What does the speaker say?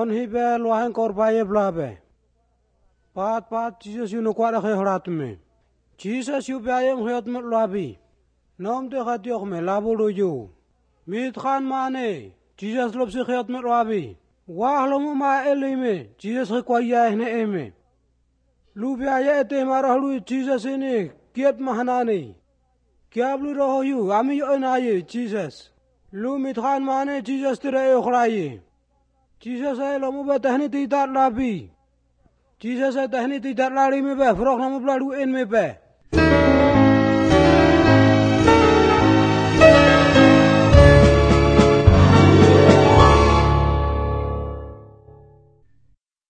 On hibe lohen korbaye blabe. Pat Jesus yu no kwara khe horat me. Jesus yu bayem hoyat met labi. Nom te khat yok me labulu yu. Mit khan mane. Jesus lob se khayat met labi. Wah lomu ma elime. Jesus khe kwaya hne eme. Lu baya ete mara lu Jesus ini kiat mahanani. Kya blu roho yu ami yo naye Jesus. Lu mit khan mane Jesus tere e khraye. Jesus ay lomu ba tahni ti tar labi. Jesus ay tahni ti tar lari me ba frok lomu blalu en me ba.